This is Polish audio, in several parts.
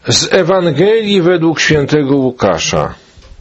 Z Ewangelii według świętego Łukasza.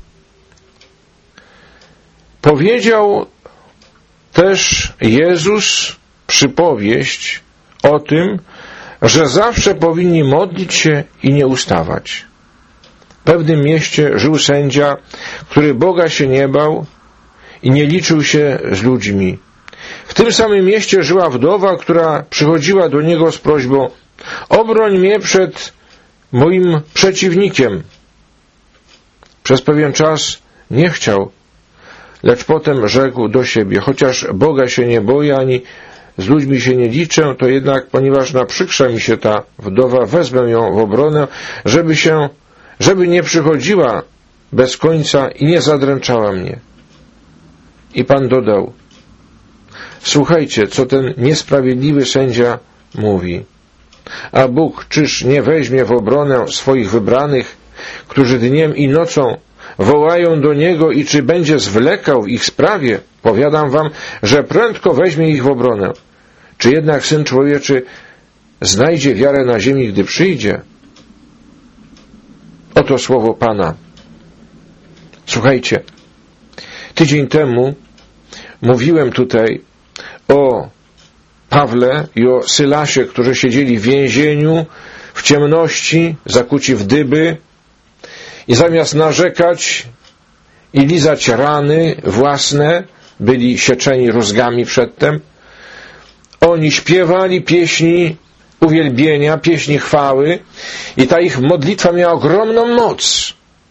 Powiedział też Jezus przypowieść o tym, że zawsze powinni modlić się i nie ustawać. W pewnym mieście żył sędzia, który Boga się nie bał i nie liczył się z ludźmi. W tym samym mieście żyła wdowa, która przychodziła do niego z prośbą: obroń mnie przed moim przeciwnikiem. Przez pewien czas nie chciał, lecz potem rzekł do siebie: chociaż Boga się nie boję, ani z ludźmi się nie liczę, to jednak, ponieważ naprzykrza mi się ta wdowa, wezmę ją w obronę, żeby nie przychodziła bez końca i nie zadręczała mnie. I Pan dodał: słuchajcie, co ten niesprawiedliwy sędzia mówi. A Bóg czyż nie weźmie w obronę swoich wybranych, którzy dniem i nocą wołają do Niego, i czy będzie zwlekał w ich sprawie? Powiadam wam, że prędko weźmie ich w obronę. Czy jednak Syn Człowieczy znajdzie wiarę na ziemi, gdy przyjdzie? Oto słowo Pana. Słuchajcie, tydzień temu mówiłem tutaj o Pawle i o Sylasie, którzy siedzieli w więzieniu, w ciemności, zakuci w dyby, i zamiast narzekać i lizać rany własne, byli sieczeni rózgami przedtem, oni śpiewali pieśni uwielbienia, pieśni chwały, i ta ich modlitwa miała ogromną moc.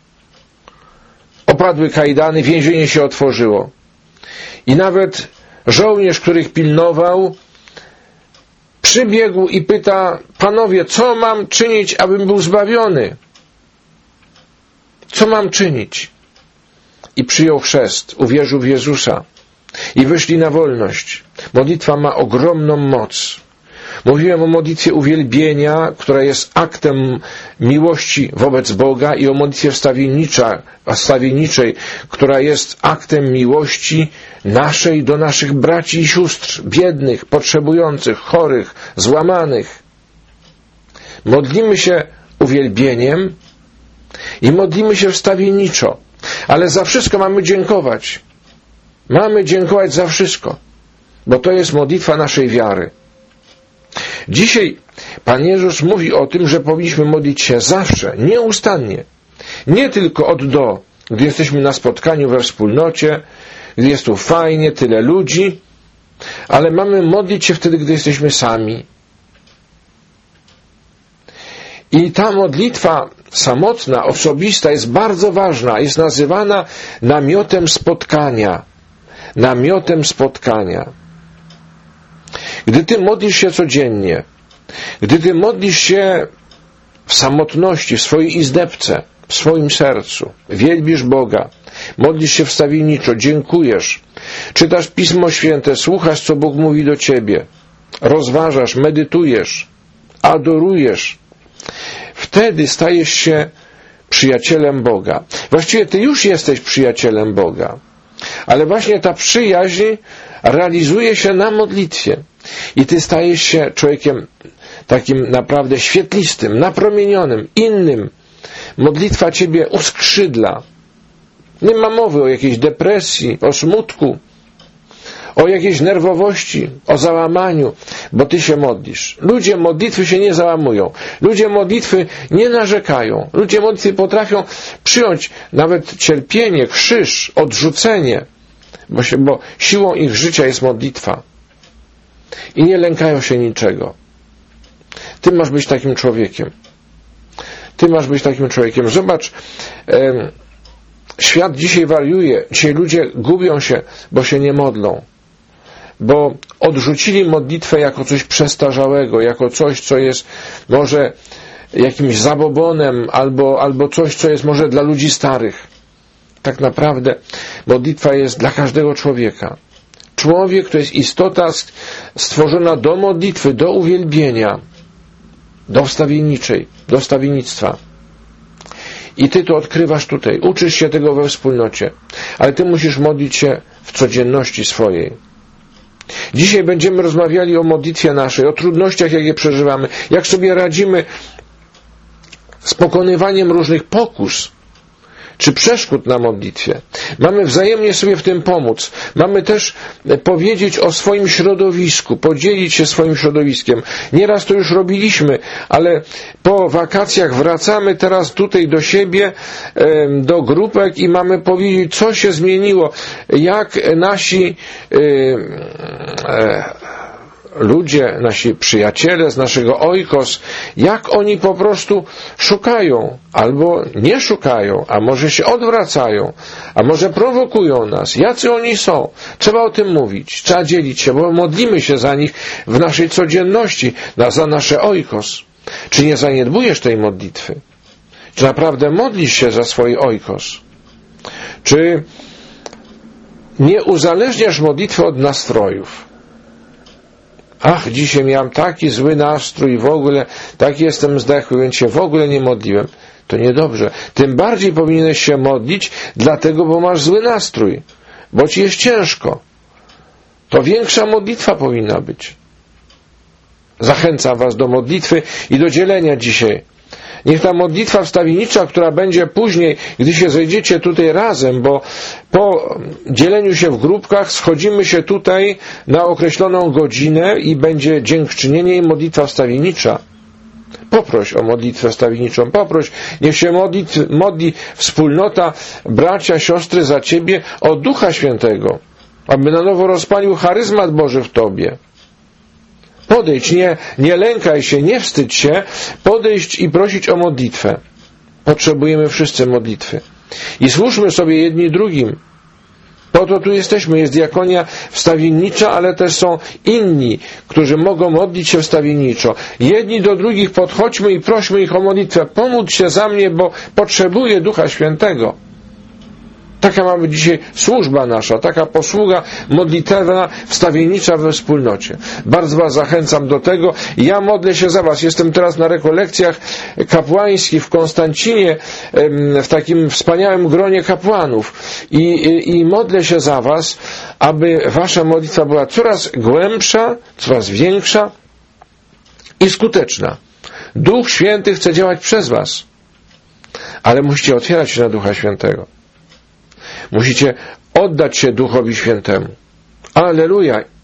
Opadły kajdany, więzienie się otworzyło. I nawet żołnierz, który ich pilnował, przybiegł i pyta: panowie, co mam czynić, abym był zbawiony? Co mam czynić? I przyjął chrzest, uwierzył w Jezusa i wyszli na wolność. Modlitwa ma ogromną moc. Mówiłem o modlitwie uwielbienia, która jest aktem miłości wobec Boga, i o modlitwie wstawienniczej, która jest aktem miłości naszej do naszych braci i sióstr, biednych, potrzebujących, chorych, złamanych. Modlimy się uwielbieniem i modlimy się wstawienniczo, ale za wszystko mamy dziękować. Mamy dziękować za wszystko, bo to jest modlitwa naszej wiary. Dzisiaj Pan Jezus mówi o tym, że powinniśmy modlić się zawsze, nieustannie. Nie tylko od do, gdy jesteśmy na spotkaniu we wspólnocie, gdy jest tu fajnie, tyle ludzi, ale mamy modlić się wtedy, gdy jesteśmy sami. I ta modlitwa samotna, osobista jest bardzo ważna, jest nazywana namiotem spotkania. Namiotem spotkania. Gdy ty modlisz się codziennie, gdy ty modlisz się w samotności, w swojej izdebce, w swoim sercu, wielbisz Boga, modlisz się wstawienniczo, dziękujesz, czytasz Pismo Święte, słuchasz, co Bóg mówi do ciebie, rozważasz, medytujesz, adorujesz, wtedy stajesz się przyjacielem Boga. Właściwie ty już jesteś przyjacielem Boga, ale właśnie ta przyjaźń realizuje się na modlitwie. I ty stajesz się człowiekiem takim naprawdę świetlistym, napromienionym, innym. Modlitwa ciebie uskrzydla. Nie ma mowy o jakiejś depresji, o smutku, o jakiejś nerwowości, o załamaniu, bo ty się modlisz. Ludzie modlitwy się nie załamują. Ludzie modlitwy nie narzekają. Ludzie modlitwy potrafią przyjąć nawet cierpienie, krzyż, odrzucenie, bo siłą ich życia jest modlitwa. I nie lękają się niczego. Ty masz być takim człowiekiem. Ty masz być takim człowiekiem. Zobacz, świat dzisiaj wariuje. Dzisiaj ludzie gubią się, bo się nie modlą. Bo odrzucili modlitwę jako coś przestarzałego, jako coś, co jest może jakimś zabobonem, albo coś, co jest może dla ludzi starych. Tak naprawdę modlitwa jest dla każdego człowieka. Człowiek to jest istota stworzona do modlitwy, do uwielbienia, do wstawienniczej, do wstawiennictwa. I ty to odkrywasz tutaj. Uczysz się tego we wspólnocie. Ale ty musisz modlić się w codzienności swojej. Dzisiaj będziemy rozmawiali o modlitwie naszej, o trudnościach, jakie przeżywamy, jak sobie radzimy z pokonywaniem różnych pokus czy przeszkód na modlitwie. Mamy wzajemnie sobie w tym pomóc. Mamy też powiedzieć o swoim środowisku, podzielić się swoim środowiskiem. Nieraz to już robiliśmy, ale po wakacjach wracamy teraz tutaj do siebie, do grupek i mamy powiedzieć, co się zmieniło, jak nasi ludzie, nasi przyjaciele z naszego oikos, jak oni po prostu szukają, albo nie szukają, a może się odwracają, a może prowokują nas. Jacy oni są? Trzeba o tym mówić, trzeba dzielić się, bo modlimy się za nich w naszej codzienności, za nasze oikos. Czy nie zaniedbujesz tej modlitwy? Czy naprawdę modlisz się za swoje oikos? Czy nie uzależniasz modlitwy od nastrojów? Ach, dzisiaj miałem taki zły nastrój, w ogóle taki jestem zdechły, więc się w ogóle nie modliłem. To niedobrze. Tym bardziej powinieneś się modlić, dlatego, bo masz zły nastrój, bo ci jest ciężko. To większa modlitwa powinna być. Zachęcam was do modlitwy i do dzielenia dzisiaj. Niech ta modlitwa wstawiennicza, która będzie później, gdy się zejdziecie tutaj razem, bo po dzieleniu się w grupkach schodzimy się tutaj na określoną godzinę i będzie dziękczynienie i modlitwa wstawiennicza. Poproś o modlitwę wstawienniczą, poproś, niech się modli wspólnota, bracia, siostry za ciebie o Ducha Świętego, aby na nowo rozpalił charyzmat Boży w tobie. Podejdź, nie lękaj się, nie wstydź się, podejść i prosić o modlitwę. Potrzebujemy wszyscy modlitwy. I służmy sobie jedni drugim. Po to tu jesteśmy. Jest diakonia wstawiennicza, ale też są inni, którzy mogą modlić się wstawienniczo. Jedni do drugich podchodźmy i prośmy ich o modlitwę. Pomódl się za mnie, bo potrzebuję Ducha Świętego. Taka ma być dzisiaj służba nasza, taka posługa modlitewna, wstawiennicza we wspólnocie. Bardzo was zachęcam do tego. Ja modlę się za was. Jestem teraz na rekolekcjach kapłańskich w Konstancinie, w takim wspaniałym gronie kapłanów. I modlę się za was, aby wasza modlitwa była coraz głębsza, coraz większa i skuteczna. Duch Święty chce działać przez was, ale musicie otwierać się na Ducha Świętego. Musicie oddać się Duchowi Świętemu. Alleluja!